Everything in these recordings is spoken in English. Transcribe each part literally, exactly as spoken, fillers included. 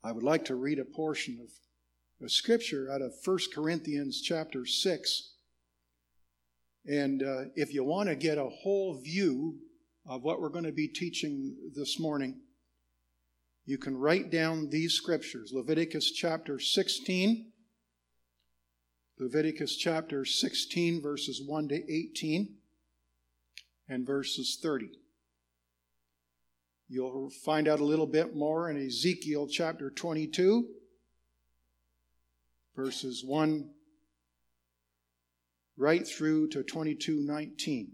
I would like to read a portion of, of Scripture out of First Corinthians chapter six. And uh, if you want to get a whole view of what we're going to be teaching this morning, you can write down these scriptures. Leviticus chapter sixteen. Leviticus chapter sixteen, verses one to eighteen, and verses thirty. You'll find out a little bit more in Ezekiel chapter twenty-two, verses one right through to twenty-two nineteen.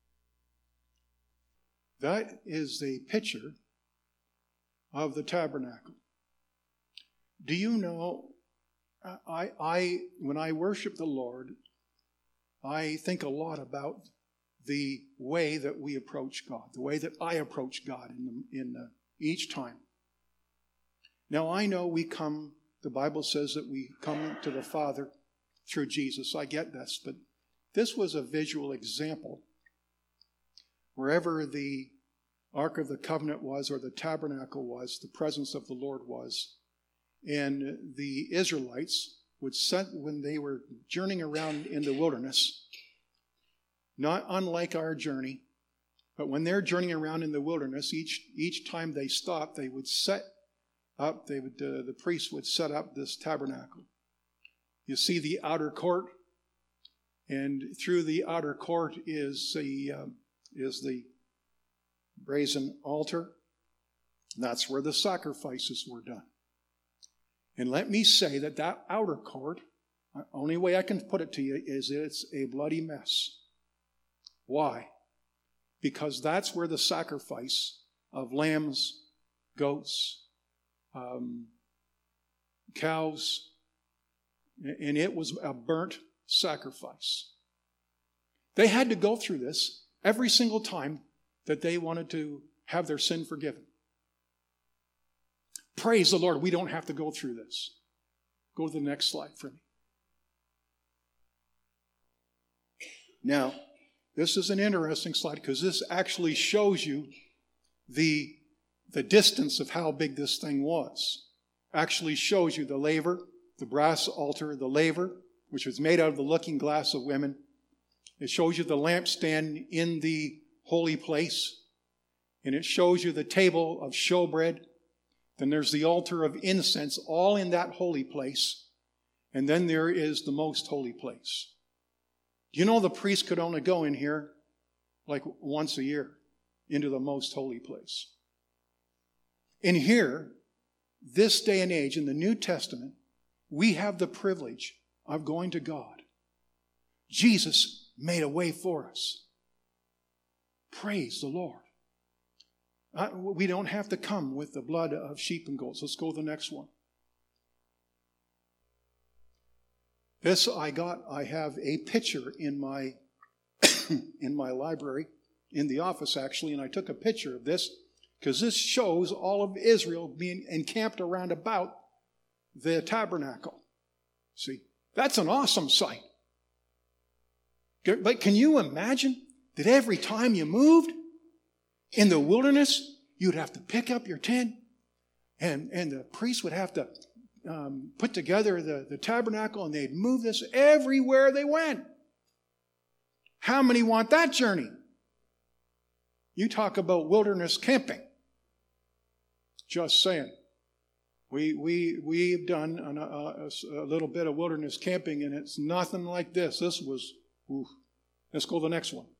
That is a picture of the tabernacle. Do you know, I, I, when I worship the Lord, I think a lot about the way that we approach God, the way that I approach God in, the, in the, each time. Now, I know we come, the Bible says that we come to the Father through Jesus. I get this, but this was a visual example. Wherever the Ark of the Covenant was, or the tabernacle was, the presence of the Lord was. And the Israelites would set, when they were journeying around in the wilderness, not unlike our journey, but when they're journeying around in the wilderness, each each time they stopped, they would set up, they would uh, the priest would set up this tabernacle. You see the outer court, and through the outer court is the uh, is the brazen altar. That's where the sacrifices were done. And let me say that that outer court, the only way I can put it to you is it's a bloody mess. Why? Because that's where the sacrifice of lambs, goats, um, cows, and it was a burnt sacrifice. They had to go through this every single time that they wanted to have their sin forgiven. Praise the Lord, we don't have to go through this. Go to the next slide for me. Now, this is an interesting slide because this actually shows you the, the distance of how big this thing was. Actually shows you the laver, the brass altar, the laver, which was made out of the looking glass of women. It shows you the lampstand in the holy place. And it shows you the table of showbread. Then there's the altar of incense, all in that holy place. And then there is the most holy place. Do you know the priest could only go in here like once a year into the most holy place? In here, this day and age in the New Testament, we have the privilege of going to God. Jesus made a way for us. Praise the Lord. Uh, we don't have to come with the blood of sheep and goats. Let's go to the next one. This I got, I have a picture in my in my library, in the office actually, and I took a picture of this because this shows all of Israel being encamped around about the tabernacle. See, that's an awesome sight. But can you imagine that every time you moved in the wilderness, you'd have to pick up your tent and, and the priest would have to um, put together the, the tabernacle and they'd move this everywhere they went. How many want that journey? You talk about wilderness camping. Just saying. We, we, we've done an, a, a little bit of wilderness camping and it's nothing like this. This was, oof. Let's go to the next one.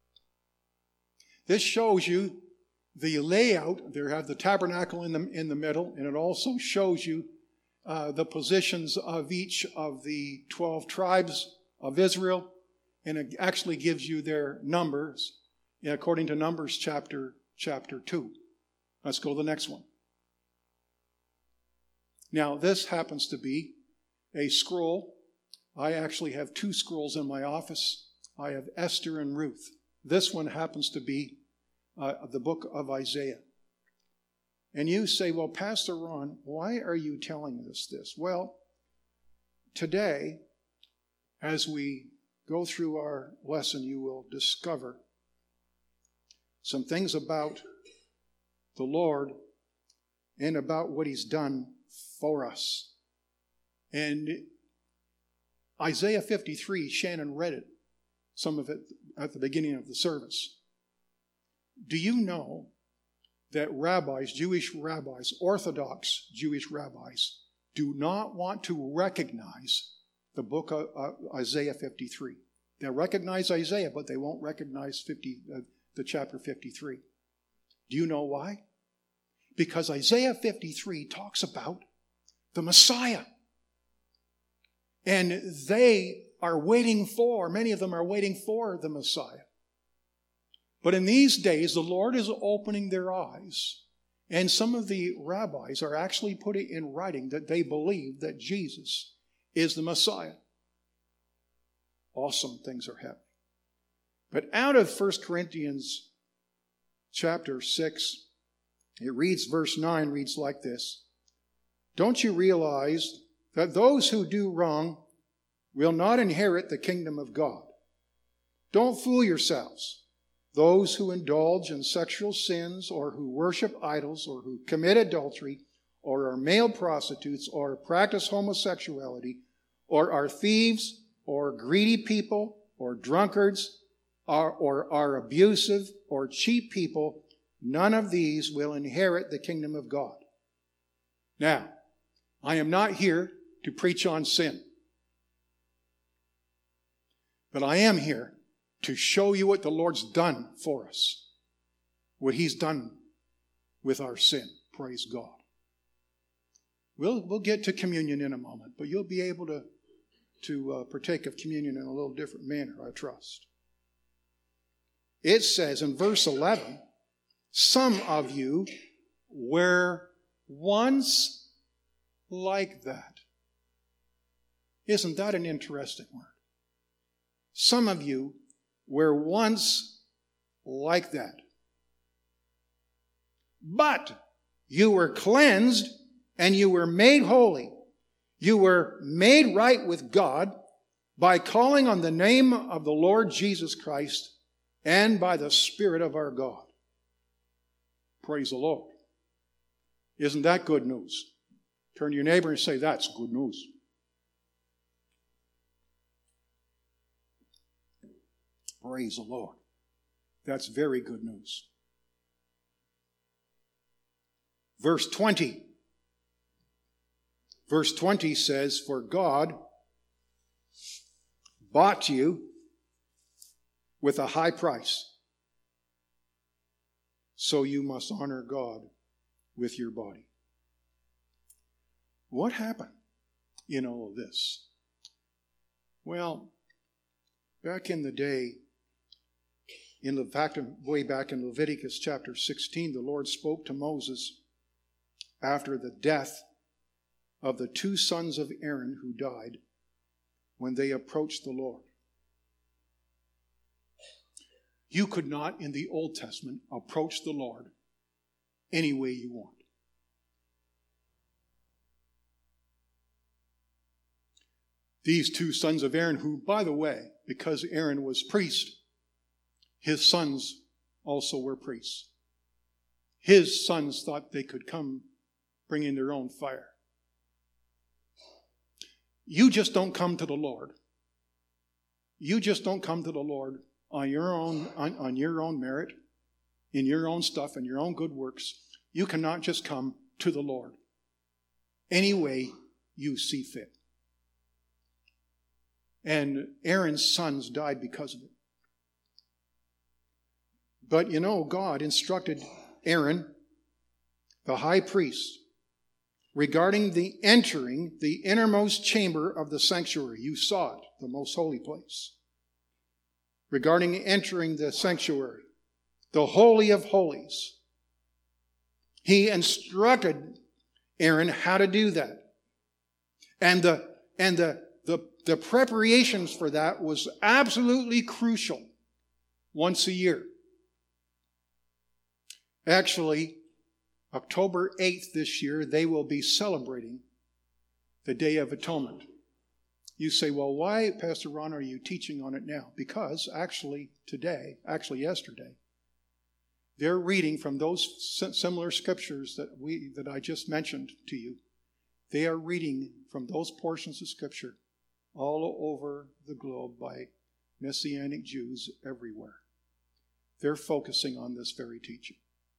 This shows you the layout. There have the tabernacle in the, in the middle, and it also shows you uh, the positions of each of the twelve tribes of Israel, and it actually gives you their numbers according to Numbers chapter, chapter two. Let's go to the next one. Now, this happens to be a scroll. I actually have two scrolls in my office. I have Esther and Ruth. This one happens to be uh, the book of Isaiah. And you say, well, Pastor Ron, why are you telling us this? Well, today, as we go through our lesson, you will discover some things about the Lord and about what He's done for us. And Isaiah fifty-three, Shannon read it, some of it at the beginning of the service. Do you know that rabbis, Jewish rabbis, Orthodox Jewish rabbis, do not want to recognize the book of uh, Isaiah fifty-three? They'll recognize Isaiah, but they won't recognize fifty, uh, the chapter fifty-three. Do you know why? Because Isaiah fifty-three talks about the Messiah. And they are waiting for, many of them are waiting for the Messiah. But in these days, the Lord is opening their eyes. And some of the rabbis are actually putting in writing that they believe that Jesus is the Messiah. Awesome things are happening. But out of First Corinthians chapter six, it reads, verse nine reads like this. Don't you realize that those who do wrong will not inherit the kingdom of God? Don't fool yourselves. Those who indulge in sexual sins, or who worship idols, or who commit adultery, or are male prostitutes, or practice homosexuality, or are thieves, or greedy people, or drunkards, or, or are abusive, or cheat people, none of these will inherit the kingdom of God. Now, I am not here to preach on sin, but I am here to show you what the Lord's done for us, what He's done with our sin. Praise God. We'll, we'll get to communion in a moment, but you'll be able to, to uh, partake of communion in a little different manner, I trust. It says in verse eleven, some of you were once like that. Isn't that an interesting word? Some of you were once like that. But you were cleansed and you were made holy. You were made right with God by calling on the name of the Lord Jesus Christ and by the Spirit of our God. Praise the Lord. Isn't that good news? Turn to your neighbor and say, that's good news. Praise the Lord. That's very good news. Verse twenty. Verse twenty says, for God bought you with a high price, so you must honor God with your body. What happened in all of this? Well, back in the day, in the fact, way back in Leviticus chapter sixteen, the Lord spoke to Moses after the death of the two sons of Aaron who died when they approached the Lord. You could not, in the Old Testament, approach the Lord any way you want. These two sons of Aaron, who, by the way, because Aaron was priest, his sons also were priests. His sons thought they could come bringing their own fire. You just don't come to the Lord. You just don't come to the Lord on your own, on, on your own merit, in your own stuff and your own good works. You cannot just come to the Lord any way you see fit. And Aaron's sons died because of it. But you know, God instructed Aaron, the high priest, regarding the entering the innermost chamber of the sanctuary. You saw it, the most holy place. Regarding entering the sanctuary, the Holy of Holies. He instructed Aaron how to do that. And the, and the, the, the preparations for that was absolutely crucial once a year. Actually, October eighth this year, they will be celebrating the Day of Atonement. You say, well, why, Pastor Ron, are you teaching on it now? Because actually today, actually yesterday, they're reading from those similar scriptures that we that I just mentioned to you. They are reading from those portions of Scripture all over the globe by Messianic Jews everywhere. They're focusing on this very teaching.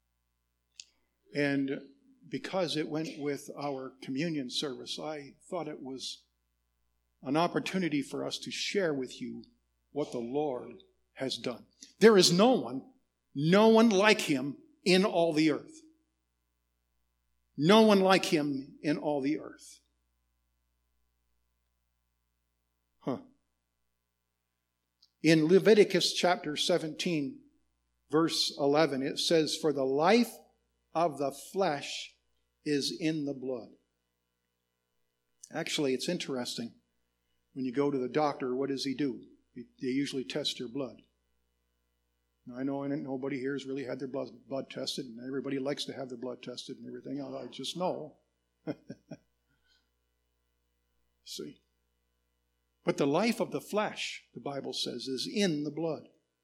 And because it went with our communion service, I thought it was an opportunity for us to share with you what the Lord has done. There is no one, no one like him in all the earth. No one like him in all the earth. Huh. In Leviticus chapter seventeen, verse eleven, it says, "For the life of the flesh is in the blood." Actually, it's interesting. When you go to the doctor, what does he do? They usually test your blood. Now, I know nobody here has really had their blood, blood tested, and everybody likes to have their blood tested and everything. I just know. See? But the life of the flesh, the Bible says, is in the blood.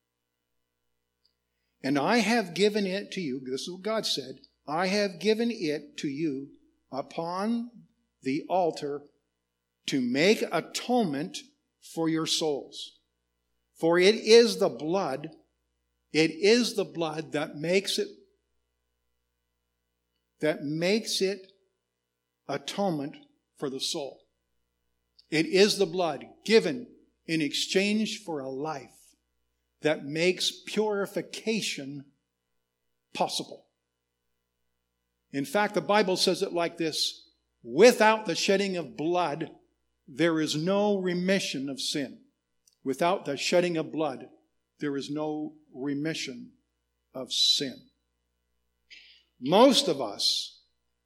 "And I have given it to you," this is what God said, "I have given it to you upon the altar to make atonement for your souls. For it is the blood, it is the blood that makes it, that makes it atonement for the soul. It is the blood given in exchange for a life that makes purification possible." In fact, the Bible says it like this: without the shedding of blood, there is no remission of sin. Without the shedding of blood, there is no remission of sin. Most of us,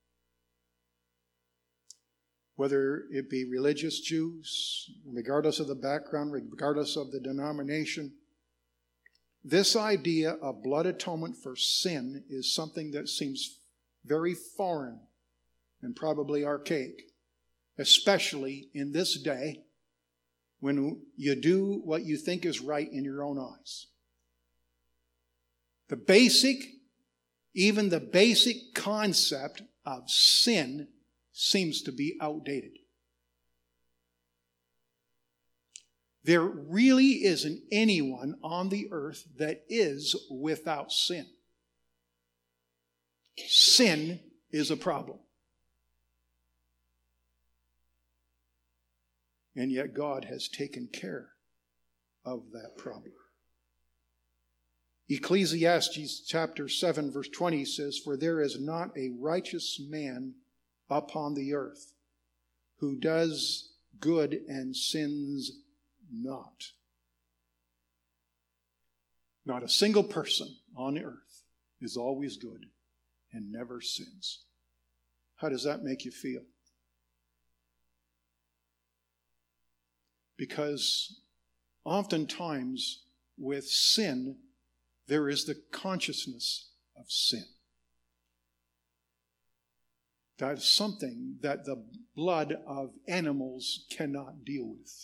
whether it be religious Jews, regardless of the background, regardless of the denomination, this idea of blood atonement for sin is something that seems very foreign and probably archaic, especially in this day when you do what you think is right in your own eyes. The basic, even the basic concept of sin seems to be outdated. There really isn't anyone on the earth that is without sin. Sin is a problem. And yet God has taken care of that problem. Ecclesiastes chapter seven verse twenty says, "For there is not a righteous man upon the earth who does good and sins not." Not a single person on earth is always good and never sins. How does that make you feel? Because oftentimes with sin, there is the consciousness of sin. That is something that the blood of animals cannot deal with.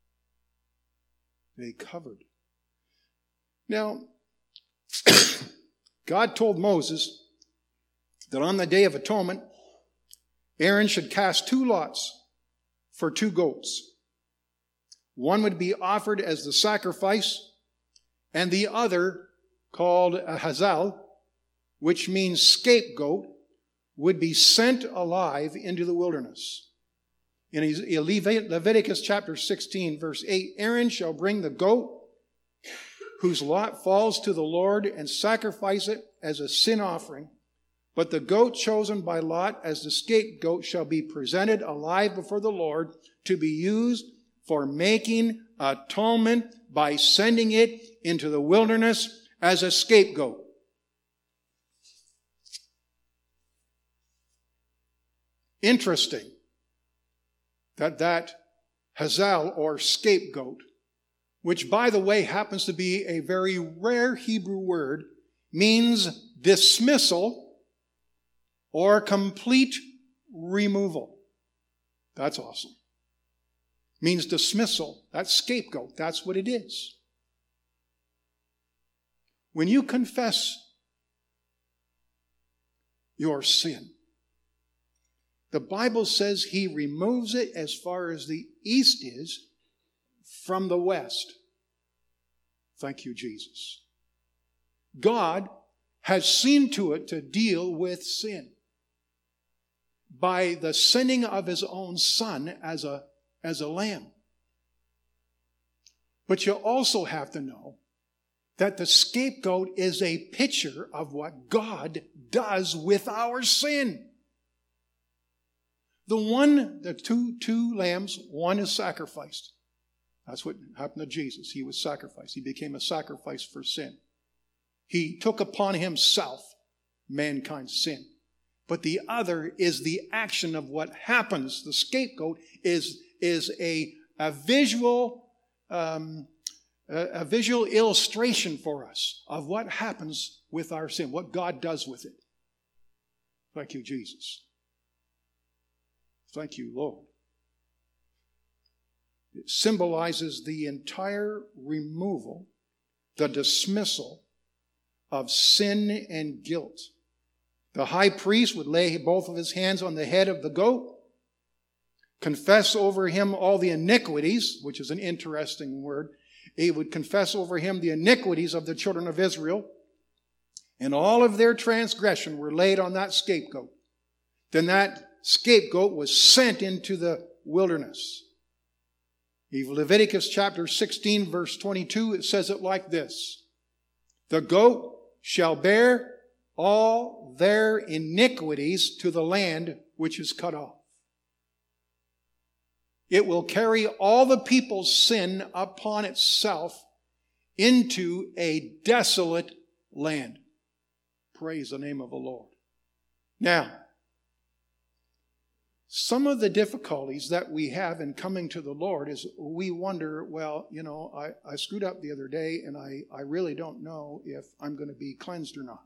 They covered. Now, God told Moses that on the Day of Atonement, Aaron should cast two lots for two goats. One would be offered as the sacrifice, and the other, called a hazal, which means scapegoat, would be sent alive into the wilderness. In Leviticus chapter sixteen, verse eight, "Aaron shall bring the goat whose lot falls to the Lord and sacrifice it as a sin offering. But the goat chosen by lot as the scapegoat shall be presented alive before the Lord to be used for making atonement by sending it into the wilderness as a scapegoat." Interesting that that hazal or scapegoat, which by the way happens to be a very rare Hebrew word, means dismissal or complete removal. That's awesome. Means dismissal. That's scapegoat. That's what it is. When you confess your sin, The Bible says he removes it as far as the east is from the west. Thank you, Jesus. God has seen to it to deal with sin by the sending of his own Son as a, as a lamb. But you also have to know that the scapegoat is a picture of what God does with our sin. The one, the two, two lambs, one is sacrificed. That's what happened to Jesus. He was sacrificed. He became a sacrifice for sin. He took upon himself mankind's sin. But the other is the action of what happens. The scapegoat is, is a, a visual um, a, a visual illustration for us of what happens with our sin, what God does with it. Thank you, Jesus. Thank you, Lord. It symbolizes the entire removal, the dismissal of sin and guilt. The high priest would lay both of his hands on the head of the goat, confess over him all the iniquities, which is an interesting word. He would confess over him the iniquities of the children of Israel, and all of their transgression were laid on that scapegoat. Then that scapegoat was sent into the wilderness. In Leviticus chapter sixteen, verse twenty-two, it says it like this: the goat shall bear all their iniquities to the land which is cut off. It will carry all the people's sin upon itself into a desolate land. Praise the name of the Lord. Now, some of the difficulties that we have in coming to the Lord is we wonder, well, you know, I, I screwed up the other day and I, I really don't know if I'm going to be cleansed or not.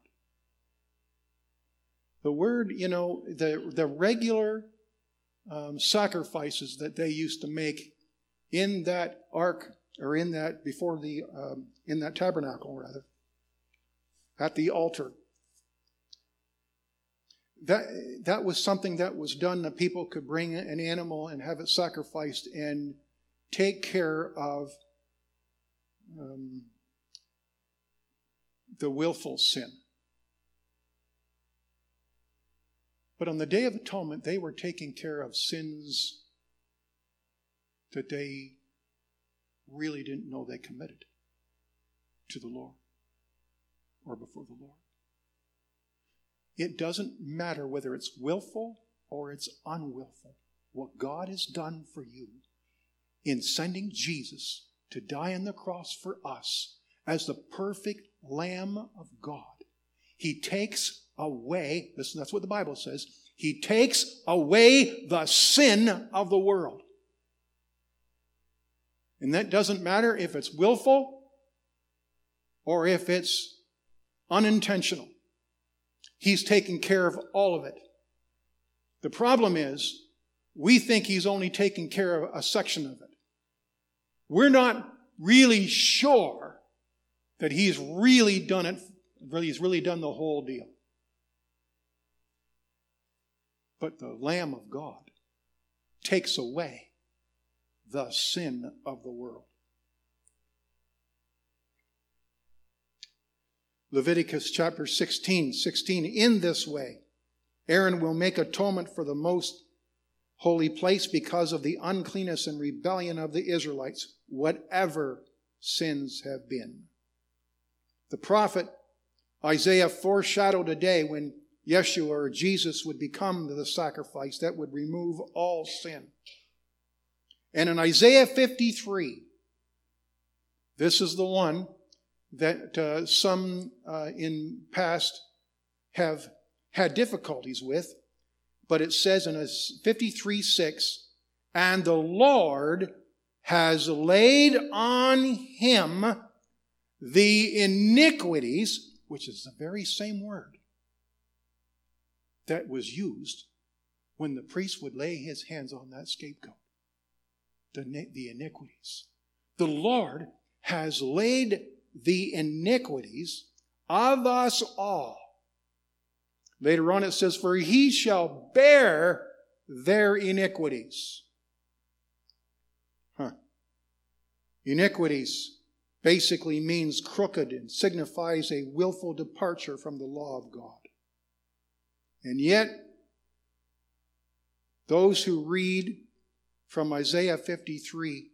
The word, you know, the, the regular um, sacrifices that they used to make in that ark, or in that, before the, um, in that tabernacle rather, at the altar, That, that was something that was done that people could bring an animal and have it sacrificed and take care of um, the willful sin. But on the Day of Atonement, they were taking care of sins that they really didn't know they committed to the Lord or before the Lord. It doesn't matter whether it's willful or it's unwillful. What God has done for you in sending Jesus to die on the cross for us as the perfect Lamb of God, He takes away, listen, that's what the Bible says, He takes away the sin of the world. And that doesn't matter if it's willful or if it's unintentional. He's taken care of all of it. The problem is, we think He's only taken care of a section of it. We're not really sure that He's really done it, really, He's really done the whole deal. But the Lamb of God takes away the sin of the world. Leviticus chapter sixteen, sixteen, in this way, Aaron will make atonement for the most holy place because of the uncleanness and rebellion of the Israelites, whatever sins have been. The prophet Isaiah foreshadowed a day when Yeshua or Jesus would become the sacrifice that would remove all sin. And in Isaiah fifty-three, this is the one that uh, some uh, in past have had difficulties with, but it says in fifty-three six, and the Lord has laid on him the iniquities, which is the very same word that was used when the priest would lay his hands on that scapegoat. The, the iniquities. The Lord has laid the iniquities of us all. Later on it says, for he shall bear their iniquities. Huh. Iniquities basically means crooked and signifies a willful departure from the law of God. And yet, those who read from Isaiah fifty-three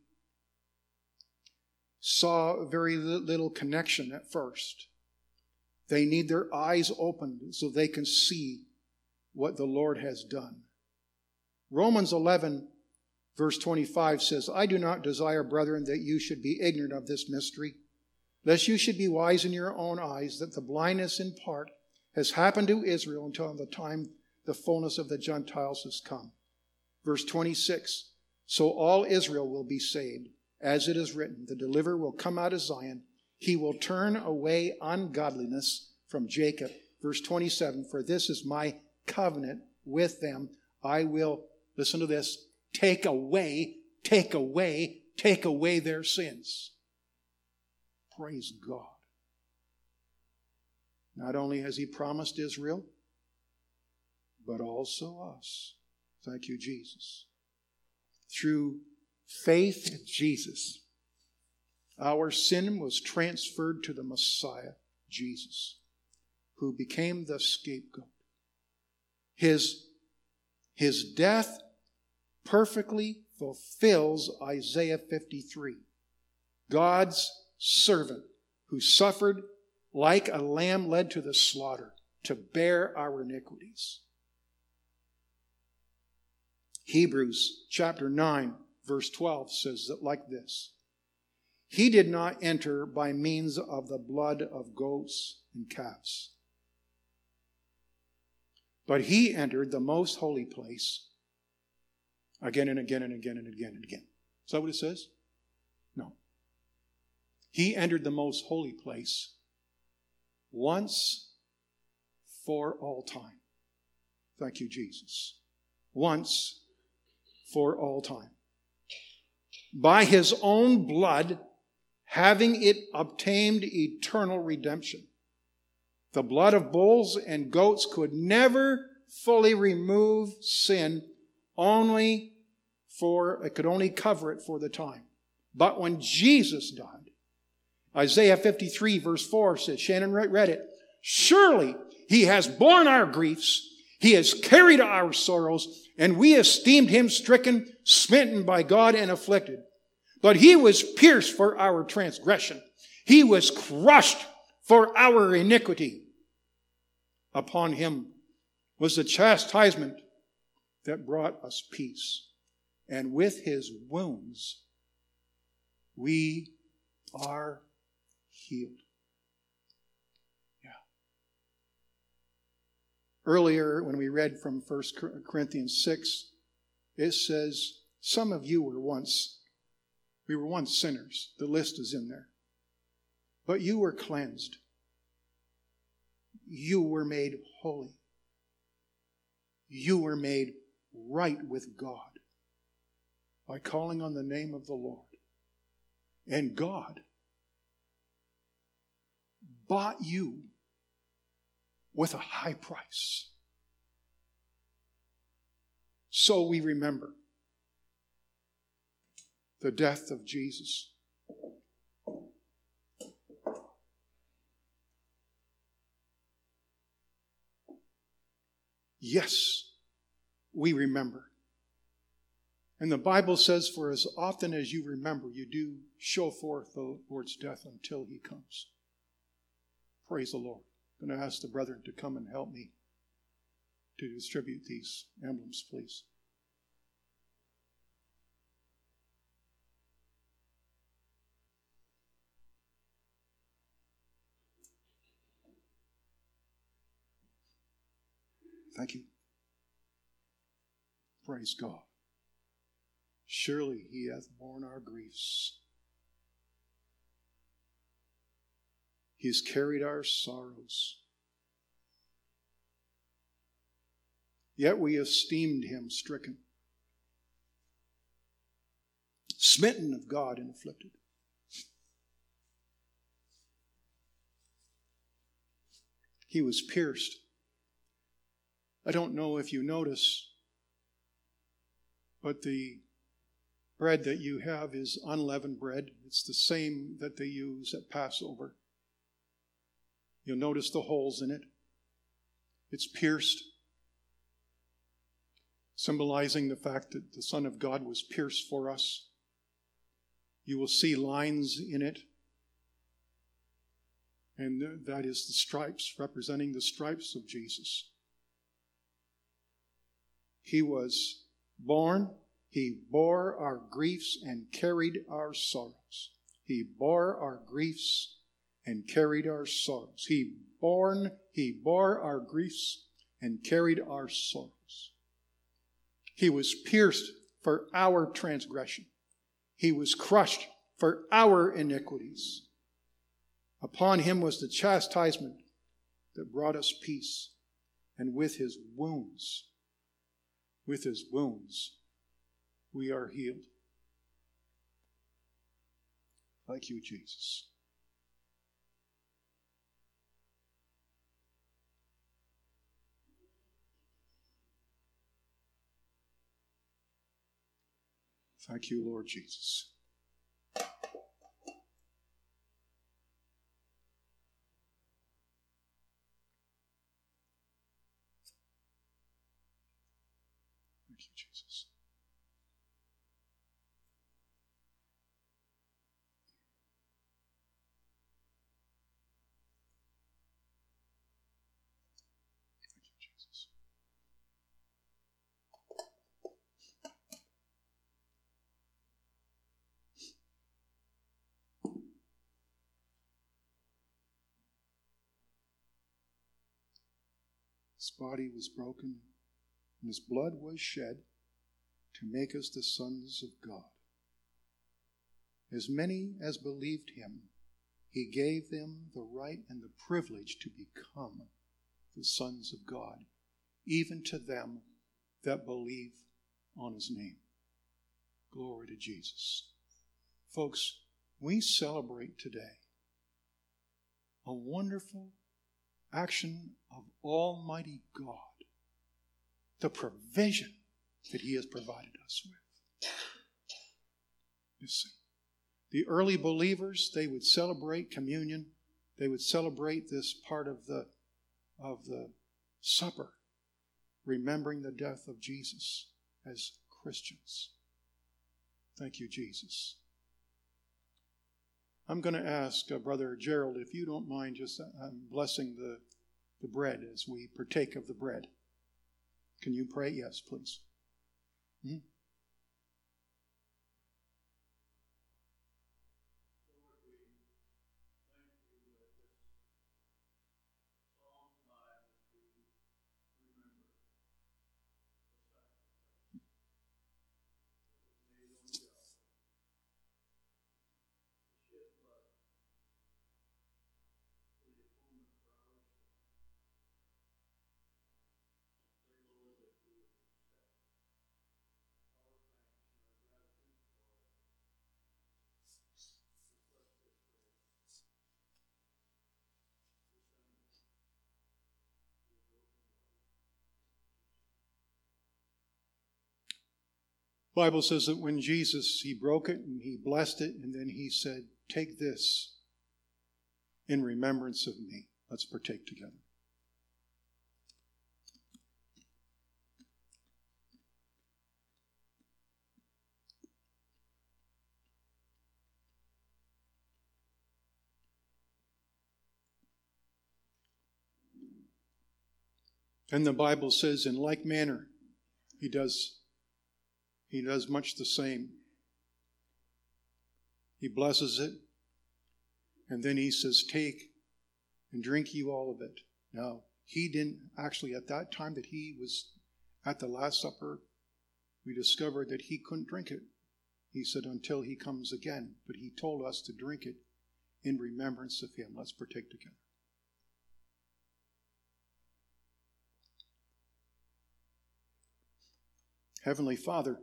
saw very little connection at first. They need their eyes opened so they can see what the Lord has done. Romans eleven, verse twenty-five says, I do not desire, brethren, that you should be ignorant of this mystery, lest you should be wise in your own eyes, that the blindness in part has happened to Israel until the time the fullness of the Gentiles has come. Verse twenty-six, so all Israel will be saved, as it is written, the deliverer will come out of Zion. He will turn away ungodliness from Jacob. Verse twenty-seven, for this is my covenant with them. I will, listen to this, take away, take away, take away their sins. Praise God. Not only has He promised Israel, but also us. Thank you, Jesus. Through faith in Jesus, our sin was transferred to the Messiah, Jesus, who became the scapegoat. His, his death perfectly fulfills Isaiah fifty-three. God's servant who suffered like a lamb led to the slaughter to bear our iniquities. Hebrews chapter nine, verse twelve says that like this. He did not enter by means of the blood of goats and calves, but he entered the most holy place again and again and again and again and again. Is that what it says? No. He entered the most holy place once for all time. Thank you, Jesus. Once for all time. By His own blood, having it obtained eternal redemption. The blood of bulls and goats could never fully remove sin, only for, it could only cover it for the time. But when Jesus died, Isaiah fifty-three verse four says, Shannon read it, surely He has borne our griefs, He has carried our sorrows, and we esteemed Him stricken, smitten by God, and afflicted. But He was pierced for our transgression. He was crushed for our iniquity. Upon Him was the chastisement that brought us peace. And with His wounds, we are healed. Yeah. Earlier, when we read from First Corinthians six, it says, some of you were once, we were once sinners. The list is in there. But you were cleansed. You were made holy. You were made right with God by calling on the name of the Lord. And God bought you with a high price. So we remember the death of Jesus. Yes, we remember. And the Bible says, for as often as you remember, you do show forth the Lord's death until He comes. Praise the Lord. I'm going to ask the brethren to come and help me to distribute these emblems, please. Thank you. Praise God. Surely He hath borne our griefs. He has carried our sorrows. Yet we esteemed Him stricken, smitten of God and afflicted. He was pierced. I don't know if you notice, But the bread that you have is unleavened bread. It's the same that they use at Passover. You'll notice the holes in it. It's pierced, symbolizing the fact that the Son of God was pierced for us. You will see lines in it, and that is the stripes, representing the stripes of Jesus. He was born, he bore our griefs and carried our sorrows. He bore our griefs and carried our sorrows. He born, he bore our griefs and carried our sorrows. He was pierced for our transgression. He was crushed for our iniquities. Upon him was the chastisement that brought us peace. And with his wounds, with his wounds, we are healed. Thank you, Jesus. Thank you, Lord Jesus. Thank you, Jesus. Thank you, Jesus. His body was broken, and his blood was shed to make us the sons of God. As many as believed him, he gave them the right and the privilege to become the sons of God, even to them that believe on his name. Glory to Jesus. Folks, we celebrate today a wonderful action of Almighty God, the provision that he has provided us with. You see, the early believers, they would celebrate communion. They would celebrate this part of the, of the supper, remembering the death of Jesus as Christians. Thank you, Jesus. I'm going to ask uh, Brother Gerald, if you don't mind just uh, blessing the, the bread as we partake of the bread. Can you pray? Yes, please. Hmm? The Bible says that when Jesus, he broke it and he blessed it, and then he said, "Take this in remembrance of me." Let's partake together. And the Bible says, in like manner, he does He does much the same. He blesses it, and then he says, "Take and drink you all of it." Now, he didn't actually, at that time that he was at the Last Supper, we discovered that he couldn't drink it. He said, until he comes again. But he told us to drink it in remembrance of him. Let's partake together. Heavenly Father,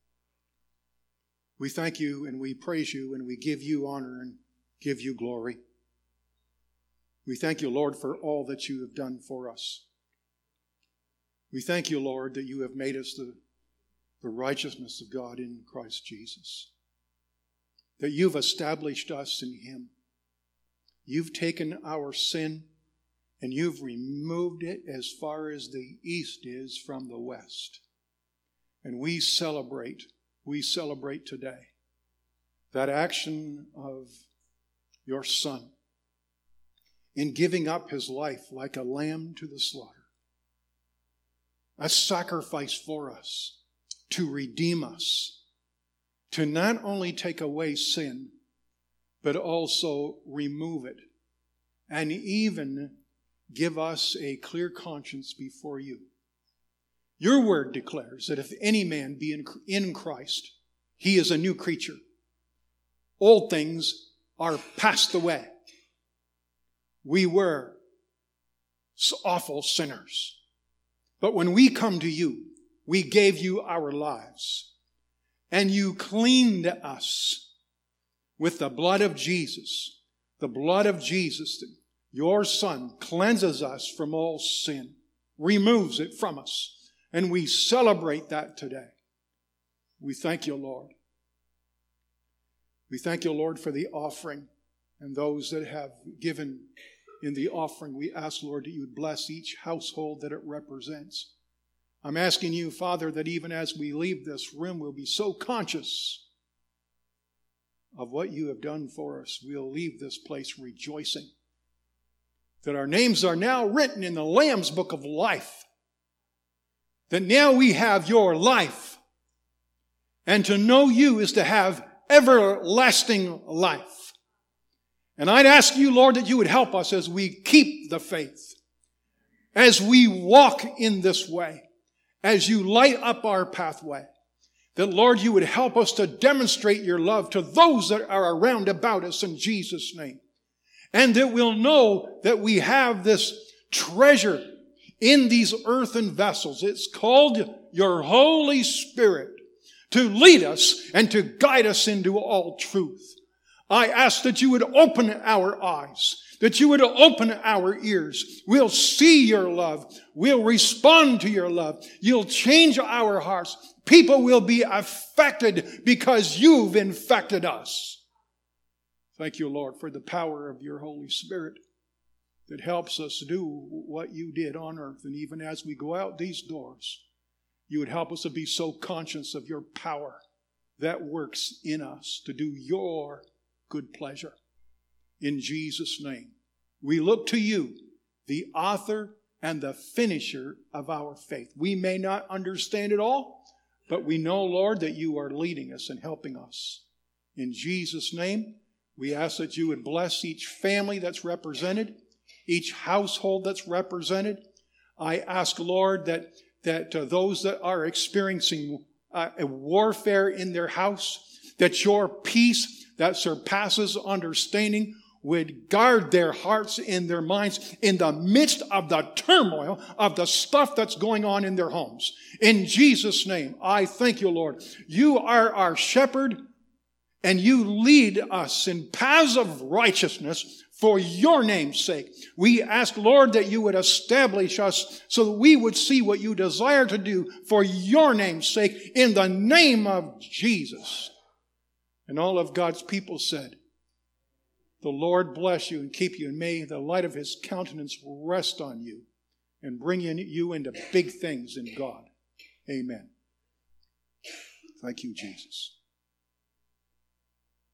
we thank you and we praise you and we give you honor and give you glory. We thank you, Lord, for all that you have done for us. We thank you, Lord, that you have made us the, the righteousness of God in Christ Jesus. That you've established us in Him. You've taken our sin and you've removed it as far as the east is from the west. And we celebrate, we celebrate today that action of your Son in giving up His life like a lamb to the slaughter. A sacrifice for us to redeem us, to not only take away sin, but also remove it, and even give us a clear conscience before you. Your word declares that if any man be in, in Christ, he is a new creature. Old things are passed away. We were awful sinners. But when we come to you, we gave you our lives. And you cleaned us with the blood of Jesus. The blood of Jesus, your Son, cleanses us from all sin, removes it from us. And we celebrate that today. We thank you, Lord. We thank you, Lord, for the offering and those that have given in the offering. We ask, Lord, that you would bless each household that it represents. I'm asking you, Father, that even as we leave this room, we'll be so conscious of what you have done for us. We'll leave this place rejoicing that our names are now written in the Lamb's Book of Life. That now we have your life. And to know you is to have everlasting life. And I'd ask you, Lord, that you would help us as we keep the faith, as we walk in this way, as you light up our pathway, that, Lord, you would help us to demonstrate your love to those that are around about us in Jesus' name. And that we'll know that we have this treasure in these earthen vessels. It's called your Holy Spirit to lead us and to guide us into all truth. I ask that you would open our eyes, that you would open our ears. We'll see your love. We'll respond to your love. You'll change our hearts. People will be affected because you've infected us. Thank you, Lord, for the power of your Holy Spirit that helps us do what you did on earth. And even as we go out these doors, you would help us to be so conscious of your power that works in us to do your good pleasure. In Jesus' name, we look to you, the author and the finisher of our faith. We may not understand it all, but we know, Lord, that you are leading us and helping us. In Jesus' name, we ask that you would bless each family that's represented, each household that's represented. I ask, Lord, that, that uh, those that are experiencing uh, a warfare in their house, that your peace that surpasses understanding would guard their hearts and their minds in the midst of the turmoil of the stuff that's going on in their homes. In Jesus' name, I thank you, Lord. You are our shepherd, and you lead us in paths of righteousness for your name's sake. We ask, Lord, that you would establish us so that we would see what you desire to do for your name's sake in the name of Jesus. And all of God's people said, the Lord bless you and keep you, and may the light of his countenance rest on you and bring you into big things in God. Amen. Thank you, Jesus.